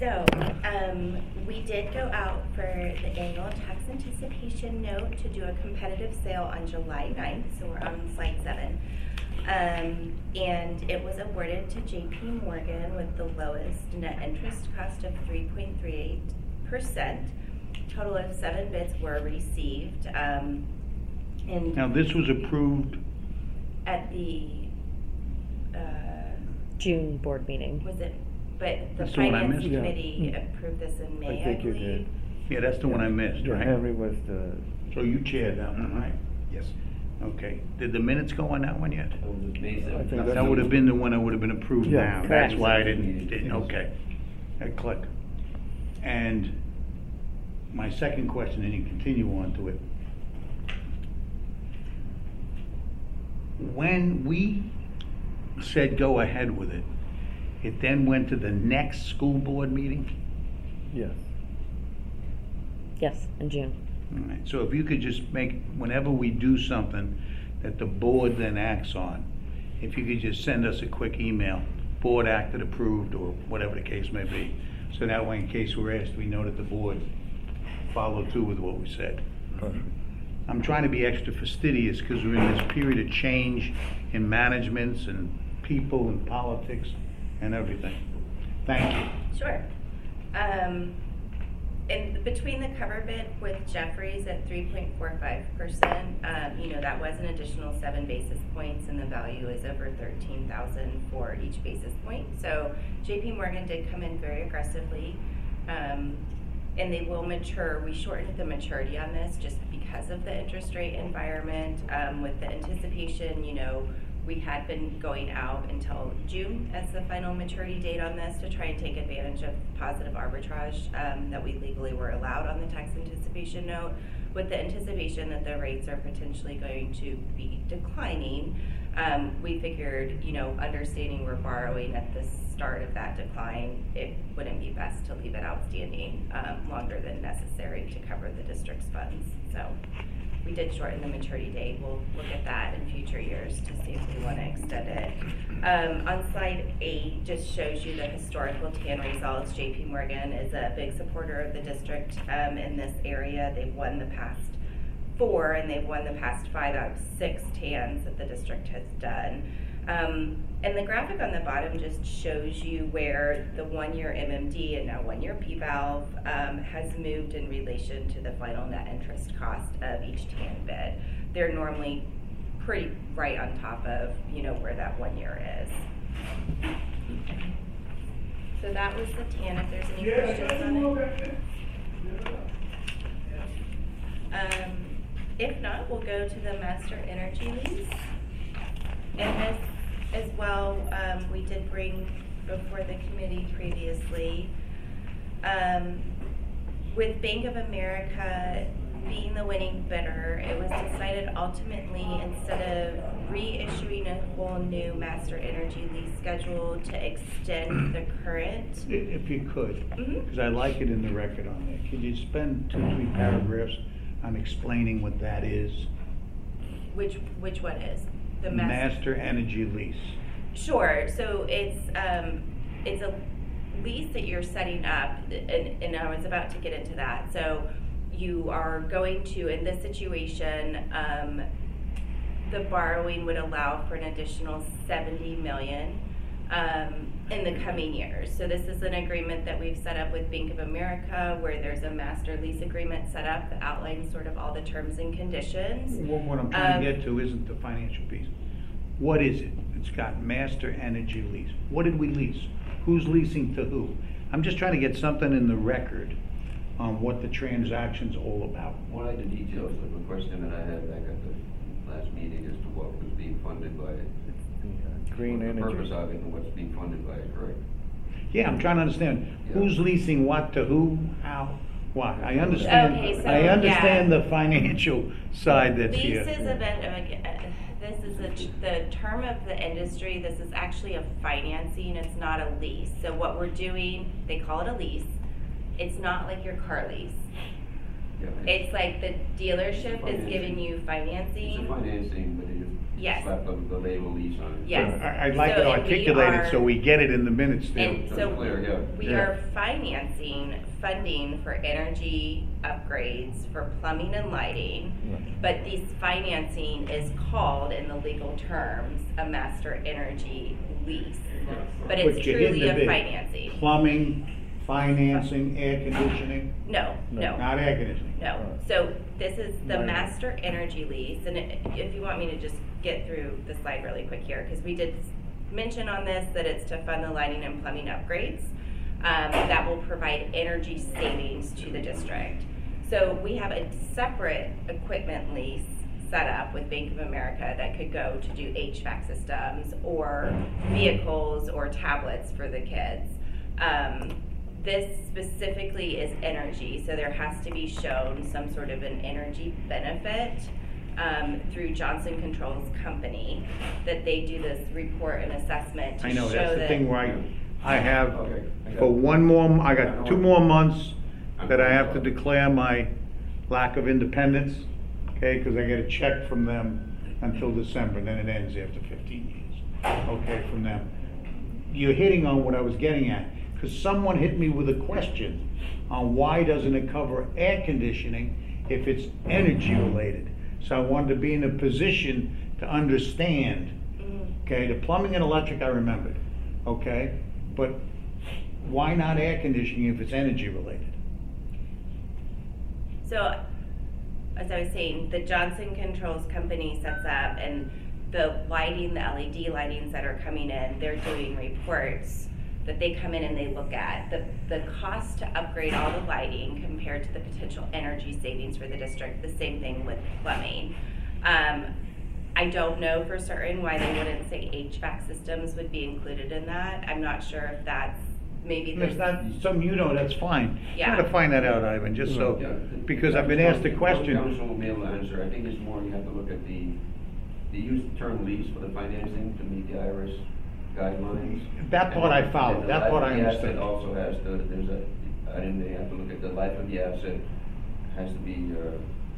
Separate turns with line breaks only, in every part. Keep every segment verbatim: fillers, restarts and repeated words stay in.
So, um, we did go out for the annual tax anticipation note to do a competitive sale on July ninth, so we're on slide seven. Um, and it was awarded to J P Morgan with the lowest net interest cost of three point three eight percent. Total of seven bids were received. Um, and
Now, this was approved,
at the, uh,
June board meeting.
was it, but the
That's the one I
finance
missed.
Yeah.
committee approved this in May,
I
I
think you
believe.
did.
yeah, that's the one I missed,
Yeah,
right?
Henry was the,
So you chaired that one, right?
Yes.
Okay. Did the minutes go on that one yet?
I think
That
that's-
would have been the one that would have been approved
Yeah,
now. That's
correct.
why I didn't, didn't, okay. I click. And my second question, and you continue on to it. When we said go ahead with it, it then went to the next school board meeting?
yes.
Yes, in June.
All right, so if you could just make, whenever we do something that the board then acts on, if you could just send us a quick email, board acted approved, or whatever the case may be, so that way in case we're asked, we know that the board followed through with what we said.
Perfect.
I'm trying to be extra fastidious because we're in this period of change in managements and people and politics and everything. Thank you.
Sure. Um, in between the cover bid with Jeffries at three point four five percent, um, you know, that was an additional seven basis points, and the value is over thirteen thousand for each basis point. So J P Morgan did come in very aggressively, um, and they will mature. We shortened the maturity on this just because of the interest rate environment. Um, with the anticipation, you know, we had been going out until June as the final maturity date on this to try and take advantage of positive arbitrage um, that we legally were allowed on the tax anticipation note, with the anticipation that the rates are potentially going to be declining. Um, we figured, you know, understanding we're borrowing at the start of that decline, it wouldn't be best to leave it outstanding um, longer than necessary to cover the district's funds. So we did shorten the maturity date. We'll look at that in future years to see if we want to extend it. Um, on slide eight, just shows you the historical T A N results. J P Morgan is a big supporter of the district um, in this area. They've won the past four, and they've won the past five out of six T A Ns that the district has done. Um, and the graphic on the bottom just shows you where the one-year M M D and now one-year P valve um, has moved in relation to the final net interest cost of each T A N bid. They're normally pretty right on top of, you know, where that one year is. So that was the T A N. If there's any questions on it. Um, if not, we'll go to the master energy lease. And this as well, um, we did bring before the committee previously. Um, with Bank of America being the winning bidder, it was decided ultimately, instead of reissuing a whole new master energy lease schedule, to extend the current.
If you could, because
Mm-hmm.
I like it in the record on there. Could you spend two, three paragraphs on explaining what that is?
Which which one is the
Master energy lease.
Sure. So it's um, it's a lease that you're setting up, and, and I was about to get into that. So you are going to, in this situation, um, the borrowing would allow for an additional seventy million um, in the coming years. So this is an agreement that we've set up with Bank of America, where there's a master lease agreement set up that outlines sort of all the terms and conditions.
What, what I'm trying
Um,
to get to isn't the financial piece. What is it? It's got master energy lease. What did we lease? Who's leasing to who? I'm just trying to get something in the record on what the transaction's all about.
One of the details of a question that I had back at the last meeting as to what was being funded by it.
The green
The
energy.
purpose of it and what's being funded by it, correct?
Yeah, I'm trying to understand
Yeah.
who's leasing what to who, how, why. I understand.
Okay, so,
I understand
yeah.
the financial side that's here.
Lease is a bit of a, uh, this is a, the term of the industry. This is actually a financing. It's not a lease. So what we're doing, they call it a lease. It's not like your car lease.
Yeah,
It's like the dealership is
Financing.
giving you
It's a
financing.
financing, but it is
Yes.
slap the, the label lease on it.
Yes.
I- I'd like
So,
it
and we
articulated so
are-
we get it in the minutes there.
And
So
so
it's clear, yeah.
we
Yeah.
are financing, funding for energy upgrades for plumbing and lighting.
Right.
But this financing is called, in the legal terms, a master energy lease. But it's
But you're hitting
truly
the
a
bid.
financing.
Plumbing, financing, air conditioning,
No, no.
not air conditioning.
No, so this is the
Right.
master energy lease, and it- if you want me to just get through the slide really quick here, because we did mention on this that it's to fund the lighting and plumbing upgrades um, that will provide energy savings to the district. So we have a separate equipment lease set up with Bank of America that could go to do H V A C systems or vehicles or tablets for the kids. Um, This specifically is energy, so there has to be shown some sort of an energy benefit um, through Johnson Controls Company, that they do this report and assessment to
I know,
show
that's the
that.
thing where I, I have,
Okay, I got
for
it.
one more, I got two more months that I have to declare my lack of independence, okay, because I get a check from them until December, and then it ends after fifteen years, okay, from them. You're hitting on what I was getting at, because someone hit me with a question on why doesn't it cover air conditioning if it's energy related? So I wanted to be in a position to understand,
Mhm.
okay, the plumbing and electric I remembered, okay? But why not air conditioning if it's energy related?
So, as I was saying, the Johnson Controls Company sets up, and the lighting, the L E D lightings that are coming in, they're doing reports that they come in and they look at. The, the cost to upgrade all the lighting compared to the potential energy savings for the district, the same thing with plumbing. Um, I don't know for certain why they wouldn't say H V A C systems would be included in that. I'm not sure if that's, maybe
If
there's.
it's not something you know, that's fine.
Yeah.
Try to find that out, Ivan, just so,
Yeah,
because I've been asked the question.
Council will be able to answer. I think it's more, you have to look at the, the use term lease for the financing to meet the I R S guidelines.
That part I followed.
And the
That
life
part
of
I
the
understood.
asset also has to, there's a, I didn't, they have to look at the life of the asset, has to be uh,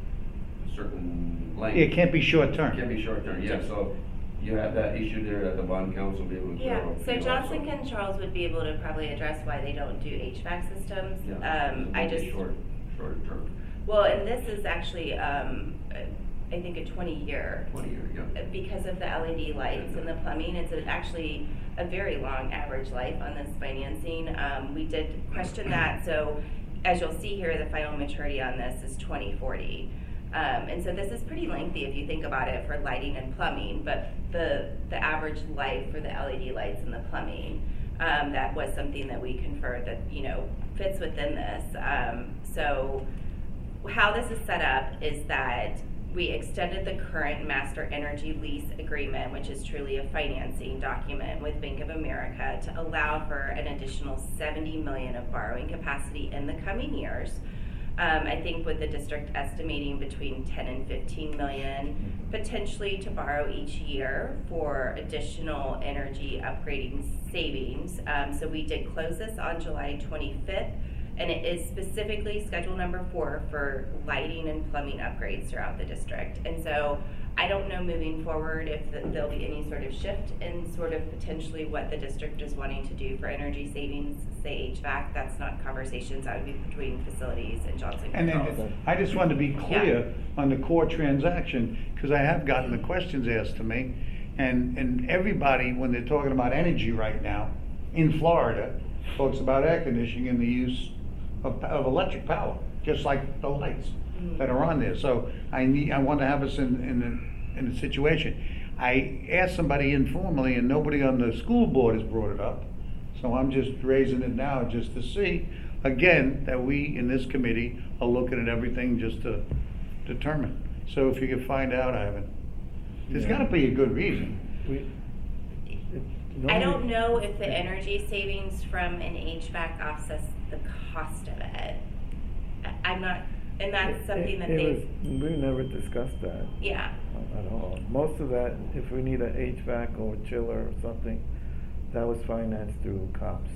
a certain length.
It can't be short term.
Can be short term, yeah, so you have that issue there that the bond council will be able to.
Yeah,
clear up
so
for you
Johnson
also.
Controls would be able to probably address why they don't do H V A C systems.
Yeah,
Um,
it's
I
a
just,
Short, shorter term,
well, and this is actually, um, uh, I think a twenty year.
twenty year, yeah.
Because of the L E D lights and the plumbing, it's a- actually a very long average life on this financing. Um, we did question that, so as you'll see here, the final maturity on this is twenty forty. Um, and so this is pretty lengthy if you think about it for lighting and plumbing, but the, the average life for the L E D lights and the plumbing, um, that was something that we conferred that, you know, fits within this. Um, so how this is set up is that we extended the current master energy lease agreement, which is truly a financing document with Bank of America, to allow for an additional seventy million of borrowing capacity in the coming years. Um, I think with the district estimating between ten and fifteen million potentially to borrow each year for additional energy upgrading savings. Um, so we did close this on July twenty-fifth. And it is specifically schedule number four for lighting and plumbing upgrades throughout the district. And so I don't know moving forward if the, there'll be any sort of shift in sort of potentially what the district is wanting to do for energy savings, say H V A C. That's not conversations that would be between facilities and Johnson
And
Controls.
then, I just wanted to be clear on the core transaction, because I have gotten the questions asked to me. And, and everybody, when they're talking about energy right now, in Florida, talks about air conditioning and the use of, of electric power, just like the lights that are on there. So I need, I want to have us in, in a, in a situation. I asked somebody informally and nobody on the school board has brought it up. So I'm just raising it now just to see, again, that we in this committee are looking at everything just to determine. So if you could find out, Ivan, there's
Yeah.
gotta be a good reason.
We- it
I
normally-
don't know if the energy savings from an H V A C offsets the cost of it. I- I'm not, and that's
it-
something that
it
they've,
was- We never discussed that
yeah.
at all. Most of that, if we need a H V A C or a chiller or something, that was financed through COPS.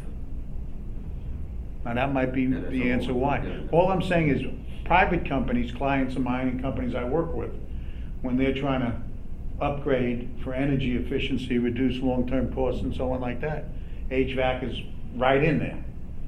Now, that might be
Yeah, that's
the
a
answer
whole-
why.
yeah.
All I'm saying is, private companies, clients of mine and companies I work with, when they're trying to upgrade for energy efficiency, reduce long-term costs and so on like that. H V A C is right in there,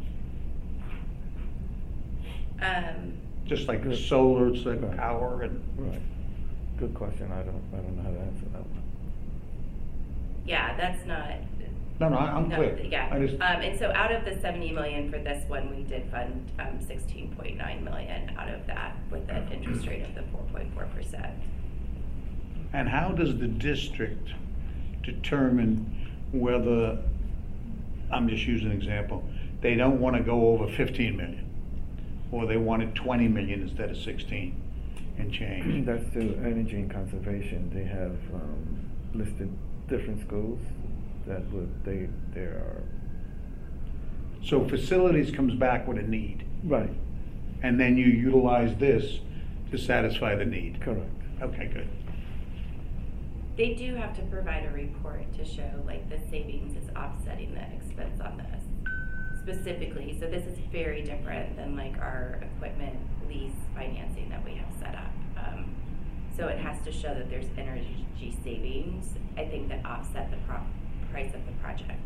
Um,
just like
Good.
solar, it's like
Right.
power and,
Right. Good question. I don't, I don't know how to answer that one.
yeah, that's not,
no, no, I'm
no,
clear.
yeah.
I just,
Um, and so out of the seventy million for this one, we did fund, um, sixteen point nine million out of that with an interest rate of the four point four percent.
and how does the district determine whether, I'm just using an example, they don't want to go over fifteen million, or they wanted twenty million instead of sixteen and change?
That's through energy and conservation. They have um, listed different schools that would, they, there are.
So facilities comes back with a need,
Right,
and then you utilize this to satisfy the need.
correct.
Okay, good.
They do have to provide a report to show like the savings is offsetting the expense on this specifically. So this is very different than like our equipment lease financing that we have set up. Um, so it has to show that there's energy savings, I think, that offset the pro- price of the project.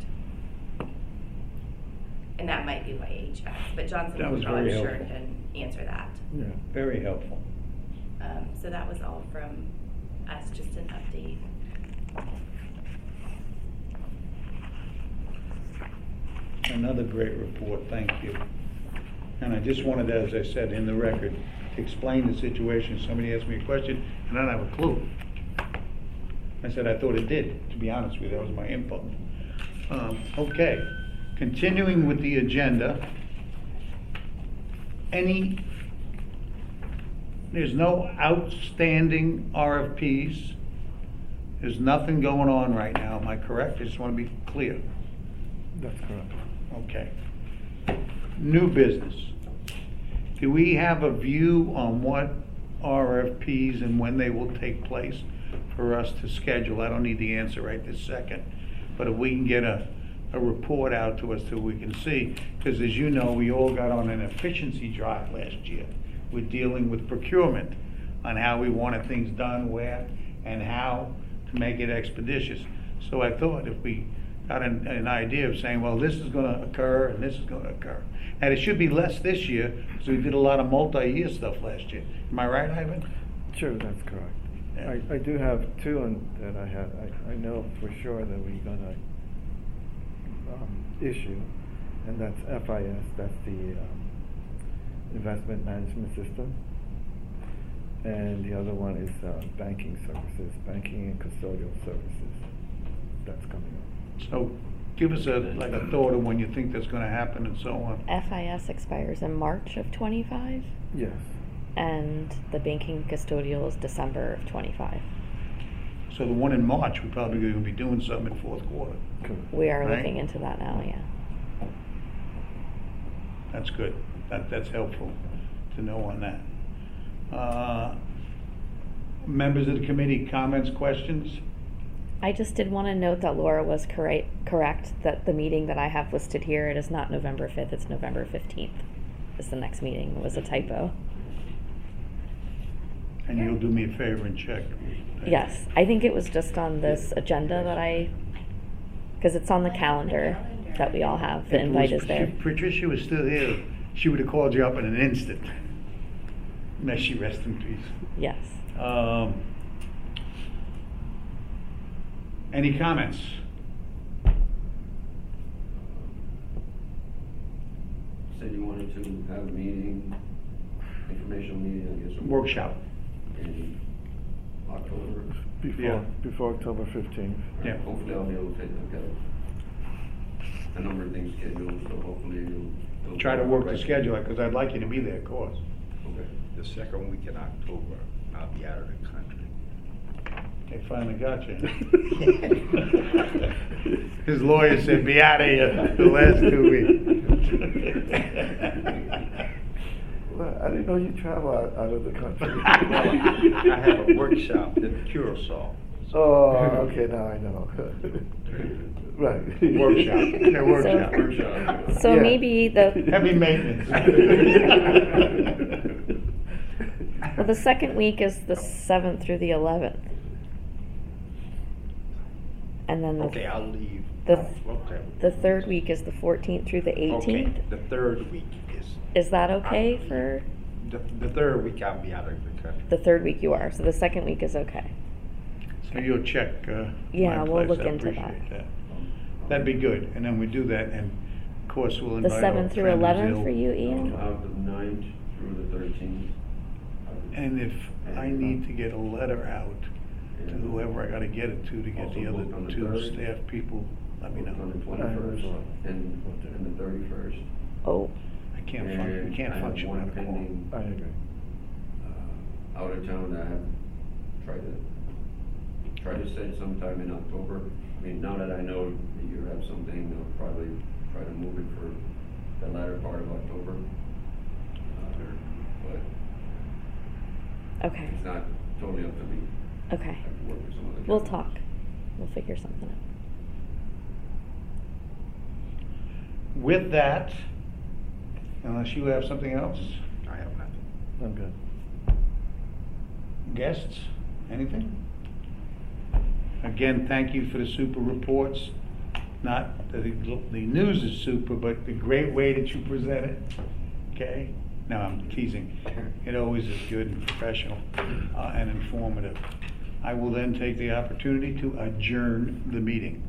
And that might be why H V A C, but Johnson
That
will
was
probably
very
sure
helpful.
can answer that.
Yeah.
Very helpful.
Um, so that was all from us, just an update.
Another great report, thank you. And I just wanted, as I said, in the record, to explain the situation. Somebody asked me a question, and I don't have a clue. I said I thought it did, to be honest with you, that was my input. Um, okay, continuing with the agenda. Any, there's no outstanding R F Ps. There's nothing going on right now, am I correct? I just want to be clear.
That's correct.
Okay. New business. Do we have a view on what R F Ps and when they will take place for us to schedule? I don't need the answer right this second, but if we can get a, a report out to us so we can see, because as you know, we all got on an efficiency drive last year. We're dealing with procurement on how we wanted things done, where, and how to make it expeditious. So I thought if we got an, an idea of saying, well, this is gonna occur and this is gonna occur. And it should be less this year, because we did a lot of multi-year stuff last year. Am I right, Ivan?
Sure, that's correct.
Yeah.
I, I do have two on, that I have, I, I know for sure that we're gonna um, issue, and that's F I S, that's the um, Investment Management System. And the other one is uh, banking services, banking and custodial services. That's coming up.
So give us a, like a thought of when you think that's gonna happen and so on.
F I S expires in March of twenty-five,
Yes,
and the banking custodial is December of twenty-five.
So the one in March, we're probably gonna be doing something in fourth quarter.
correct.
We are
Right.
looking into that now, yeah.
That's good. That, that's helpful to know on that. Uh, Members of the committee, comments, questions?
I just did want to note that Laura was correct, correct that the meeting that I have listed here, it is not November fifth, it's November fifteenth. Is the next meeting. It was a typo.
And you'll do me a favor and check.
Yes, I think it was just on this agenda that I, because it's on the calendar that we all have. The
If it
invite
was-
is there.
if Patricia was still here, she would have called you up in an instant. May she rest in peace.
Yes.
Um, Any comments?
Said you wanted to have a meeting, informational meeting, I guess.
Workshop.
In October.
Before,
Yeah.
before October fifteenth.
Yeah.
Hopefully I'll be able to take a look at a number of things scheduled, so hopefully it'll. it'll
Try to work the
right.
schedule, because I'd like you to be there, of course.
Okay.
The second week in October, I'll be out of the country.
They finally got you. His lawyer said, be out of here the last two weeks.
Well, I didn't know you travel out, out of the country.
I have a workshop in Curacao.
Oh, okay, now I know. Right.
Workshop, yeah, workshop.
So-
Workshop.
So
Yeah.
maybe the,
Heavy maintenance.
well, the second week is the seventh through the eleventh. and then the,
Okay, I'll leave.
the-
Oh, okay.
the third week is the fourteenth through the eighteenth.
Okay, the third week is.
Is that okay
I'll-
for,
The, the third week I'll be out of the country.
the third week you are, so the second week is okay.
So you'll check, uh.
Yeah,
my
we'll
place.
look
I
into
appreciate
that.
That'd be good, and then we do that, and of course we'll
The
invite our
seventh through
friend
eleventh
Zil.
for you, Ian?
Out the ninth through the thirteenth.
And if I need to get a letter out to whoever I gotta get it to, to get
Also
the other
booked on the
two
third.
staff people, let me
On
know.
the twenty-first
Uh,
and, and the thirty-first.
Oh,
I can't function, we can't function
one
without a call.
pending,
I agree.
uh, out of town that I have tried to, try to set sometime in October. I mean, now that I know that you have something, I'll probably try to move it for the latter part of October. Uh, But
okay,
it's not totally up to me.
okay.
I have to work with some other.
We'll
gentlemen.
talk. We'll figure something out.
With that, unless you have something else,
I have nothing.
I'm good.
guests, anything? Again, thank you for the super reports. Not that the, the news is super, but the great way that you present it, okay? No, I'm teasing. It always is good and professional uh, and informative. I will then take the opportunity to adjourn the meeting.